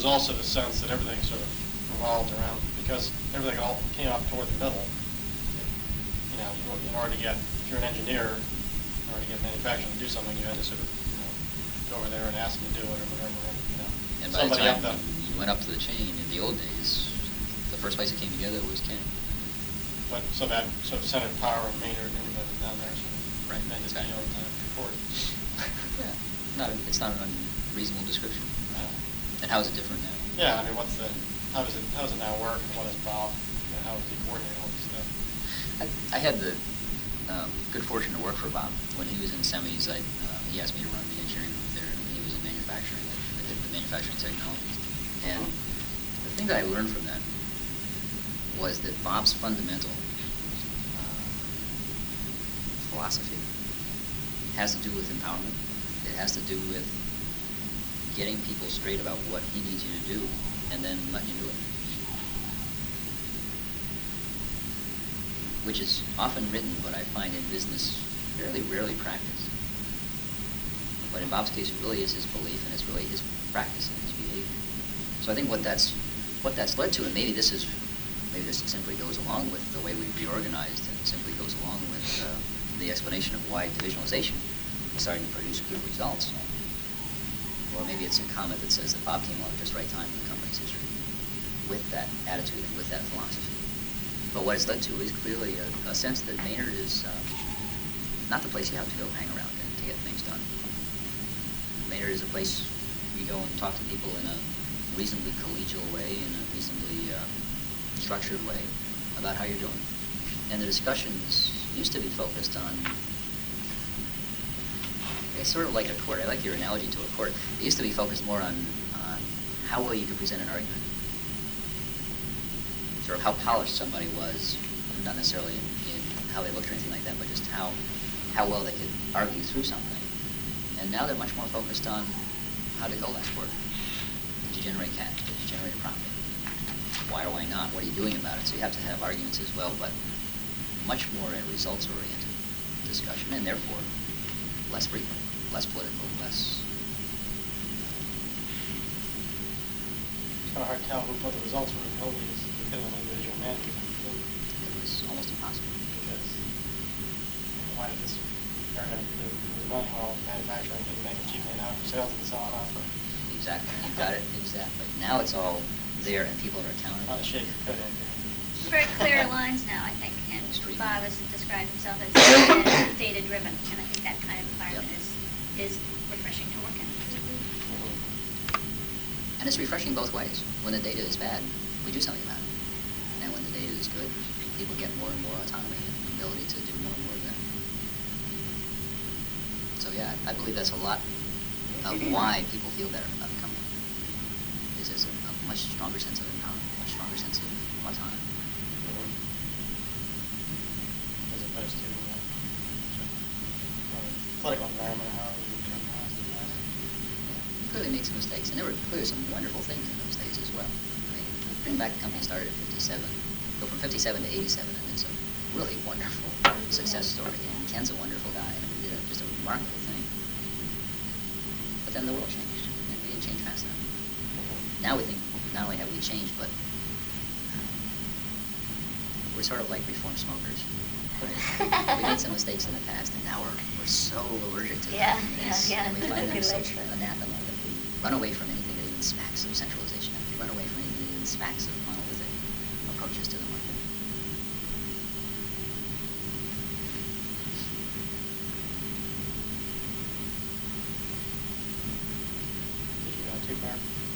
also the sense that everything sort of revolved around, because everything all came up toward the middle. You know, in order to get, if you're an engineer, in order to get manufacturing to do something, you had to sort of, go over there and ask them to do it or whatever. And by the time you went up to the chain in the old days, the first place it came together was Canon. But so that sort of centered power and Maynard and everybody down there, sort of right. Made this Exactly. Report. Yeah, it's not an unreasonable description. And how is it different now? Yeah, I mean, how does it now work, and what is Bob, how does he coordinate all this stuff? I had the good fortune to work for Bob when he was in semis. He asked me to run the engineering group there. He was in manufacturing. I did the manufacturing technologies, and the thing that I learned from that was that Bob's fundamental philosophy has to do with empowerment. It has to do with getting people straight about what he needs you to do, and then letting you do it. Which is often written, but I find in business fairly rarely practiced. But in Bob's case, it really is his belief, and it's really his practice and his behavior. So I think what that's led to, and maybe this simply goes along with the way we've reorganized, and simply goes along with the explanation of why divisionalization is starting to produce good results. Or maybe it's a comment that says that Bob came along at just the right time in the company's history with that attitude and with that philosophy. But what it's led to is clearly a sense that Maynard is not the place you have to go hang around in to get things done. Maynard is a place you go and talk to people in a reasonably collegial way, in a reasonably structured way about how you're doing. And the discussions used to be focused on, it's sort of like a court. I like your analogy to a court. It used to be focused more on how well you could present an argument. Sort of how polished somebody was, not necessarily in how they looked or anything like that, but just how well they could argue through something. And now they're much more focused on how did Goldilocks work? Did you generate cash? Did you generate a profit? Why or why not? What are you doing about it? So you have to have arguments as well, but much more a results-oriented discussion, and therefore less frequent, less political, less... It's kind of hard to tell what the results were in the old days, depending on individual managers. It was almost impossible. Because why did this area was running well, manufacturing didn't make it cheaply enough for sales and so on. Exactly, you got it, exactly. Now it's all there and people are accountable. Not a shake your coat in. Very clear lines now, I think, and Extremely. Bob has described himself as data-driven, and I think that kind of environment is refreshing to work in. And it's refreshing both ways. When the data is bad, we do something about it. And when the data is good, people get more and more autonomy and ability to do more and more of that. So yeah, I believe that's a lot of why people feel better about the company. There's a much stronger sense of empowerment, much stronger sense of autonomy. As opposed to political environment, how you can You clearly made some mistakes, and there were clearly some wonderful things in those days as well. I mean, bring back the company started at 57, go from 57 to 87, and it's a really wonderful success story. And Ken's a wonderful guy, and he did just a remarkable thing. But then the world changed, and we didn't change fast enough. Now we think not only have we changed, but we're sort of like reformed smokers. Right? We made some mistakes in the past, and now we're so allergic to them. And we find them so anathema that we run away from anything that even smacks of centralization. We run away from anything that even smacks of monolithic approaches to the market. Did you go too far?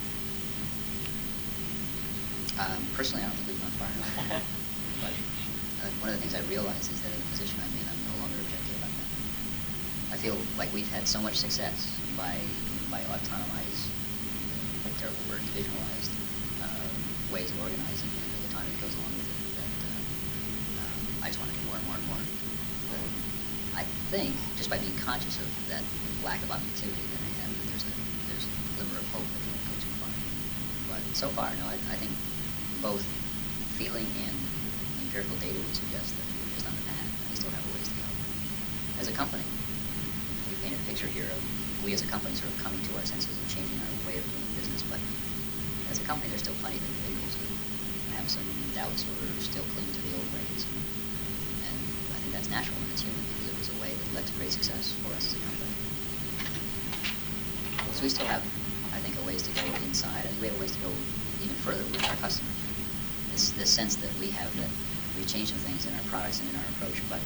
Personally, I don't think we've gone far enough. But one of the things I realize is that in the position I'm in, I'm no longer objective about that. I feel like we've had so much success by autonomized, terrible word, divisionalized ways of organizing and the autonomy that goes along with it that I just want to do more and more and more. But I think just by being conscious of that lack of objectivity that I have, that there's a glimmer of hope that we won't go too far. But so far, no, I think both feeling and empirical data would suggest that we're just on the path, and we still have a ways to go. As a company, we painted a picture here of we as a company sort of coming to our senses and changing our way of doing business, but as a company, there's still plenty of individuals who have some doubts or are still clinging to the old ways. And I think that's natural and it's human because it was a way that led to great success for us as a company. So we still have, I think, a ways to go inside, and we have ways to go even further with our customers. This sense that we have that we changed some things in our products and in our approach, but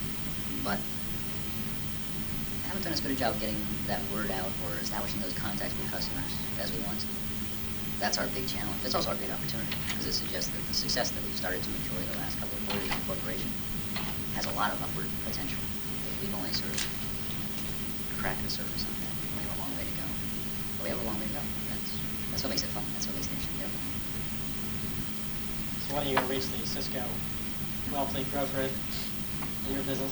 haven't done as good a job of getting that word out or establishing those contacts with customers as we want to. That's our big challenge. It's also our big opportunity because it suggests that the success that we've started to enjoy the last couple of quarters in corporation has a lot of upward potential. We've only sort of cracked the surface on that. We have a long way to go. But we have a long way to go. That's what makes it fun. That's what makes it interesting. So when are you going to reach the Cisco monthly growth rate in your business?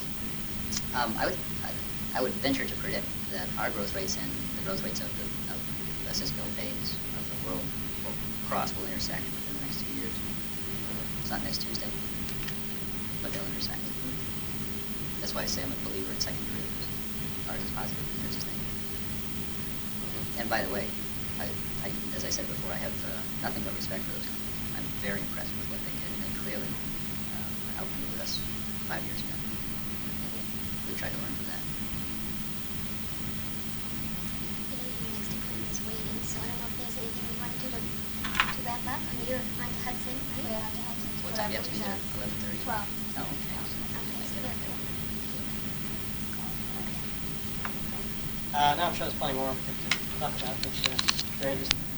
I would venture to predict that our growth rates and the growth rates of the Cisco phase of the world will intersect within the next 2 years. It's not next Tuesday, but they'll intersect. That's why I say I'm a believer in second derivatives. Ours is positive, theirs is negative. And by the way, as I said before, I have nothing but respect for those companies. I'm very impressed with what they did, and they clearly outmaneuvered us 5 years ago. We tried to learn from that. Your next appointment is waiting, so I don't know if there's anything you want to do to wrap up. I mean, you're on to Hudson, right? We're on to Hudson. What time do you have to be there? 11:30? 12. Oh, okay. Okay, so good. No, I'm sure there's plenty more we could talk about, but very interesting.